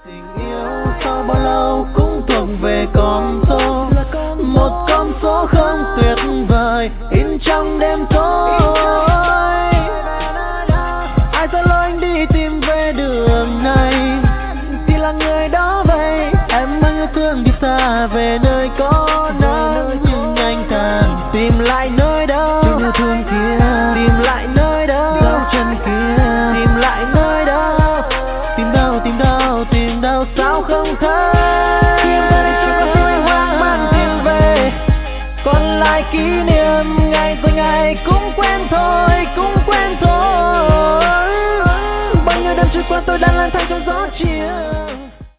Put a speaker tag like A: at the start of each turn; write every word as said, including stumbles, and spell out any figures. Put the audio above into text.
A: Tình yêu sau bao lâu cũng thuộc về con số, một con số không tuyệt vời in trong đêm tối. Ai sẽ lôi anh đi tìm về đường này thì là người đó vậy. Em mang yêu thương đi xa về nơi có nắng, nhưng anh càng tìm lại nơi đó. Trong yêu thương kia tìm lại nơi đó, dấu chân kia tìm lại nơi đó. Tìm đâu tìm đâu tìm đâu sao không thấy. Tìm về chỉ có tôi hoang mang tìm về, còn lại kỷ niệm ngày rồi ngày cũng quen thôi, cũng quen thôi. Bao nhiêu đêm trôi qua tôi đang lang thang trong gió chiều.